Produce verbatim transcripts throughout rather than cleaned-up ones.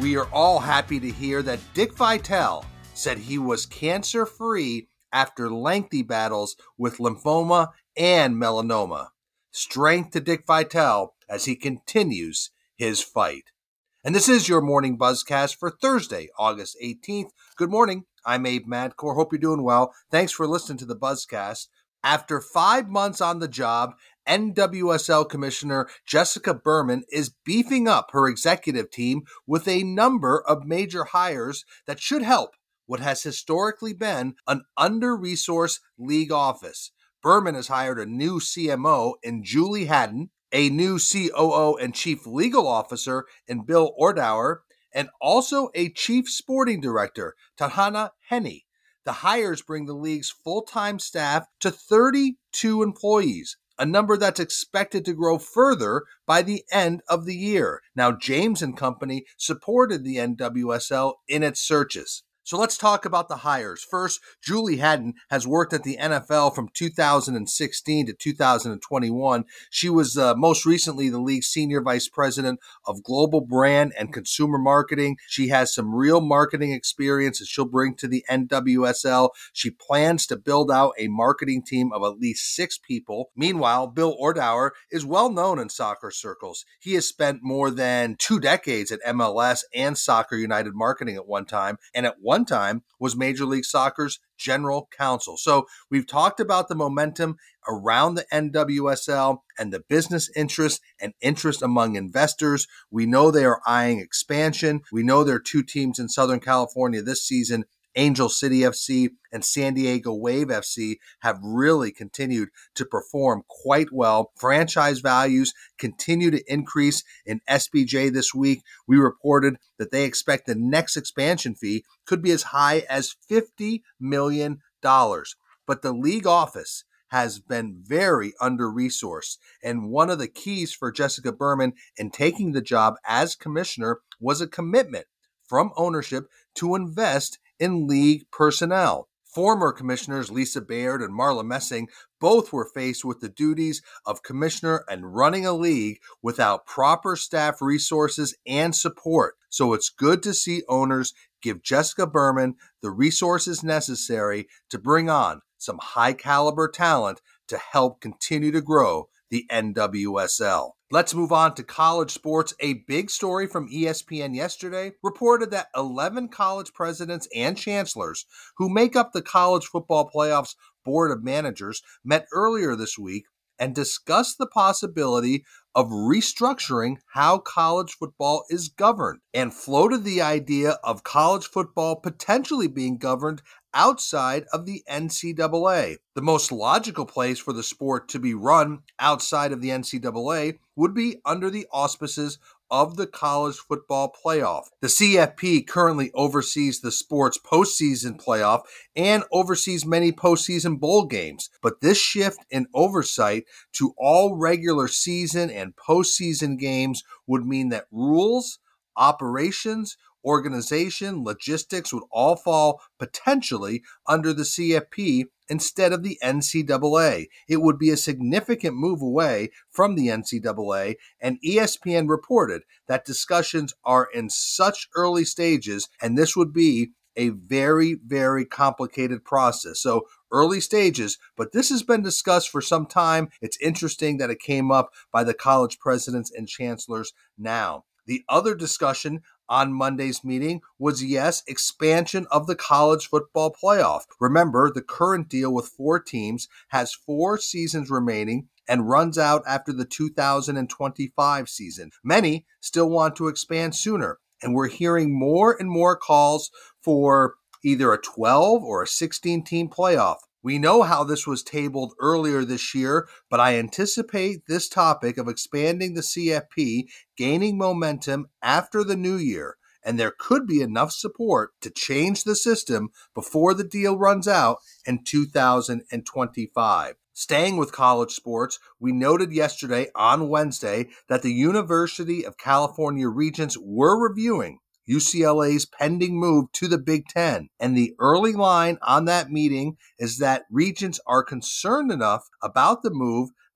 We are all happy to hear that Dick Vitale said he was cancer-free after lengthy battles with lymphoma and melanoma. Strength to Dick Vitale as he continues his fight. And this is your Morning Buzzcast for Thursday, August eighteenth. Good morning. I'm Abe Madcore. Hope you're doing well. Thanks for listening to the Buzzcast. After five months on the job, N W S L Commissioner Jessica Berman is beefing up her executive team with a number of major hires that should help what has historically been an under-resourced league office. Berman has hired a new C M O in Julie Haddon, a new C O O and Chief Legal Officer in Bill Ordauer, and also a Chief Sporting Director, Tahana Henney. The hires bring the league's full-time staff to thirty-two employees, a number that's expected to grow further by the end of the year. Now, James and Company supported the N W S L in its searches. So let's talk about the hires. First, Julie Haddon has worked at the N F L from two thousand sixteen to two thousand twenty-one. She was uh, most recently the league's Senior Vice President of Global Brand and Consumer Marketing. She has some real marketing experience that she'll bring to the N W S L. She plans to build out a marketing team of at least six people. Meanwhile, Bill Ordauer is well known in soccer circles. He has spent more than two decades at M L S and Soccer United Marketing at one time, and at one time was Major League Soccer's general counsel. So we've talked about the momentum around the N W S L and the business interest and interest among investors. We know they are eyeing expansion. We know there are two teams in Southern California this season, Angel City F C and San Diego Wave F C, have really continued to perform quite well. Franchise values continue to increase. In S B J this week, we reported that they expect the next expansion fee could be as high as fifty million dollars. But the league office has been very under-resourced, and one of the keys for Jessica Berman in taking the job as commissioner was a commitment from ownership to invest in league personnel. Former commissioners Lisa Baird and Marla Messing both were faced with the duties of commissioner and running a league without proper staff resources and support. So it's good to see owners give Jessica Berman the resources necessary to bring on some high-caliber talent to help continue to grow the N W S L. Let's move on to college sports. A big story from E S P N yesterday reported that eleven college presidents and chancellors who make up the College Football Playoff's Board of Managers met earlier this week and discussed the possibility of restructuring how college football is governed and floated the idea of college football potentially being governed outside of the N C double A. The most logical place for the sport to be run outside of the N C double A would be under the auspices of the College Football Playoff. The C F P currently oversees the sport's postseason playoff and oversees many postseason bowl games. But this shift in oversight to all regular season and postseason games would mean that rules, operations, organization, logistics would all fall potentially under the C F P instead of the N C double A. It would be a significant move away from the N C double A, and E S P N reported that discussions are in such early stages, and this would be a very, very complicated process. So early stages, but this has been discussed for some time. It's interesting that it came up by the college presidents and chancellors now. The other discussion on Monday's meeting was, yes, expansion of the college football playoff. Remember, the current deal with four teams has four seasons remaining and runs out after the two thousand twenty-five season. Many still want to expand sooner, and we're hearing more and more calls for either a twelve or a sixteen-team playoff. We know how this was tabled earlier this year, but I anticipate this topic of expanding the C F P gaining momentum after the new year, and there could be enough support to change the system before the deal runs out in two thousand twenty-five. Staying with college sports, we noted yesterday on Wednesday that the University of California Regents were reviewing U C L A's pending move to the Big Ten. And the early line on that meeting is that Regents are concerned enough about the move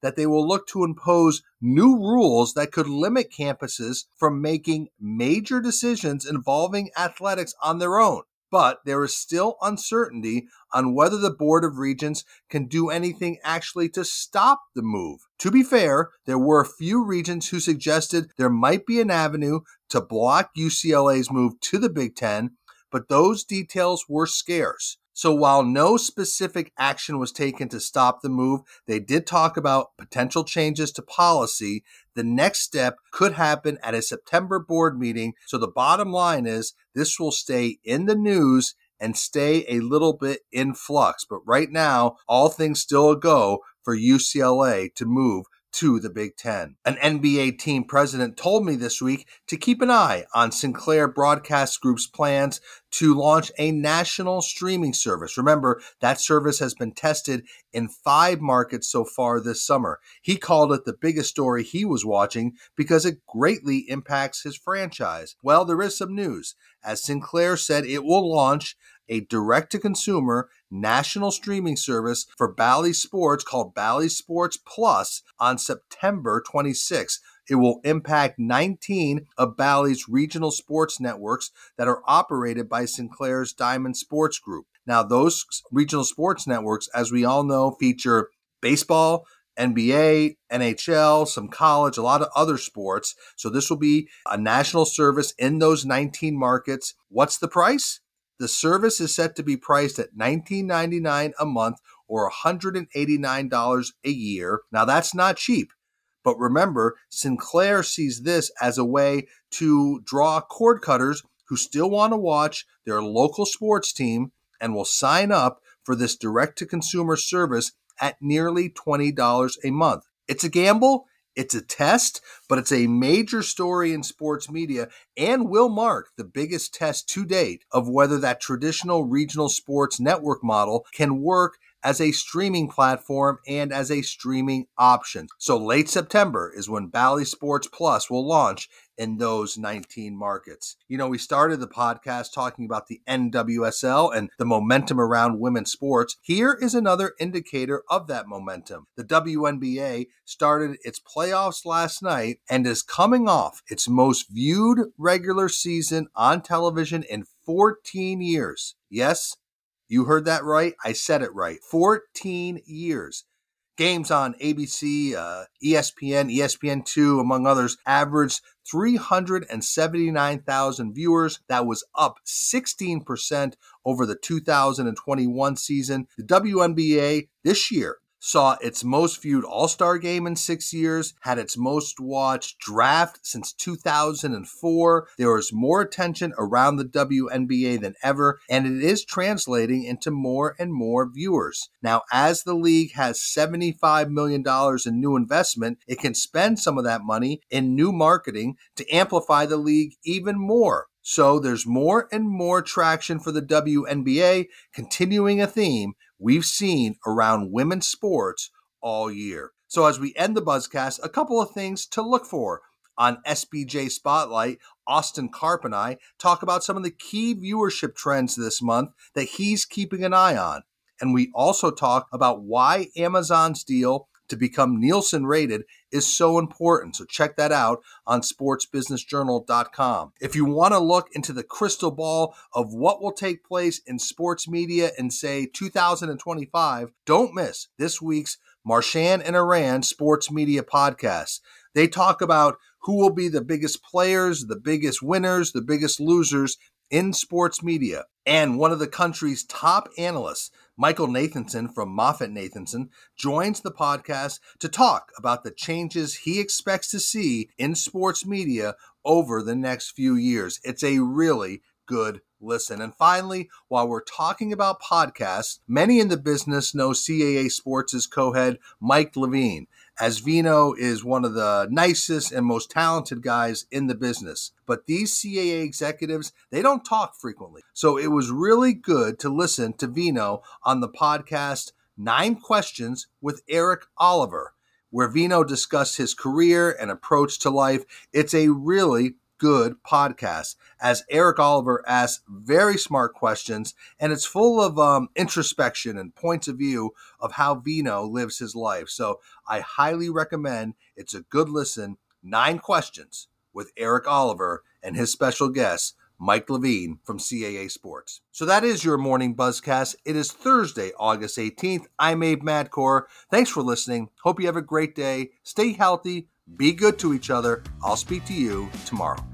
that they will look to impose new rules that could limit campuses from making major decisions involving athletics on their own. But there is still uncertainty on whether the Board of Regents can do anything actually to stop the move. To be fair, there were a few regents who suggested there might be an avenue to block U C L A's move to the Big Ten, but those details were scarce. So while no specific action was taken to stop the move, they did talk about potential changes to policy. The next step could happen at a September board meeting. So the bottom line is this will stay in the news and stay a little bit in flux. But right now, all things still a go for U C L A to move to the Big Ten. An N B A team president told me this week to keep an eye on Sinclair Broadcast Group's plans to launch a national streaming service. Remember, that service has been tested in five markets so far this summer. He called it the biggest story he was watching because it greatly impacts his franchise. Well, there is some news. As Sinclair said, it will launch a direct-to-consumer national streaming service for Bally Sports called Bally Sports Plus on September twenty-sixth. It will impact nineteen of Bally's regional sports networks that are operated by Sinclair's Diamond Sports Group. Now, those regional sports networks, as we all know, feature baseball, N B A, N H L, some college, a lot of other sports. So this will be a national service in those nineteen markets. What's the price? The service is set to be priced at nineteen ninety-nine dollars a month or one hundred eighty-nine dollars a year. Now, that's not cheap. But remember, Sinclair sees this as a way to draw cord cutters who still want to watch their local sports team and will sign up for this direct-to-consumer service at nearly twenty dollars a month. It's a gamble. It's a test, but it's a major story in sports media and will mark the biggest test to date of whether that traditional regional sports network model can work as a streaming platform and as a streaming option. So late September is when Bally Sports Plus will launch in those nineteen markets. You know, we started the podcast talking about the N W S L and the momentum around women's sports. Here is another indicator of that momentum. The W N B A started its playoffs last night and is coming off its most viewed regular season on television in fourteen years. Yes, you heard that right. I said it right. fourteen years. Games on A B C, uh, E S P N, E S P N two, among others, averaged three hundred seventy-nine thousand viewers. That was up sixteen percent over the two thousand twenty-one season. The W N B A this year saw its most viewed All-Star game in six years, had its most watched draft since two thousand four. There was more attention around the W N B A than ever, and it is translating into more and more viewers. Now, as the league has seventy-five million dollars in new investment, it can spend some of that money in new marketing to amplify the league even more. So there's more and more traction for the W N B A, continuing a theme we've seen around women's sports all year. So as we end the Buzzcast, a couple of things to look for. On S B J Spotlight, Austin Karp and I talk about some of the key viewership trends this month that he's keeping an eye on. And we also talk about why Amazon's deal to become Nielsen rated is so important. So check that out on sports business journal dot com. If you want to look into the crystal ball of what will take place in sports media in, say, two thousand twenty-five, don't miss this week's Marchand and Iran Sports Media Podcast. They talk about who will be the biggest players, the biggest winners, the biggest losers in sports media. And one of the country's top analysts, Michael Nathanson from MoffettNathanson, joins the podcast to talk about the changes he expects to see in sports media over the next few years. It's a really good listen. And finally, while we're talking about podcasts, many in the business know C A A Sports' co-head Mike Levine, as Vino is one of the nicest and most talented guys in the business. But these C A A executives, they don't talk frequently. So it was really good to listen to Vino on the podcast Nine Questions with Eric Oliver, where Vino discussed his career and approach to life. It's a really good podcast, as Eric Oliver asks very smart questions, and it's full of um, introspection and points of view of how Vino lives his life. So I highly recommend. It's a good listen. Nine Questions with Eric Oliver and his special guest, Mike Levine from C A A Sports. So that is your morning buzzcast. It is Thursday, August eighteenth. I'm Abe Madcore. Thanks for listening. Hope you have a great day. Stay healthy. Be good to each other. I'll speak to you tomorrow.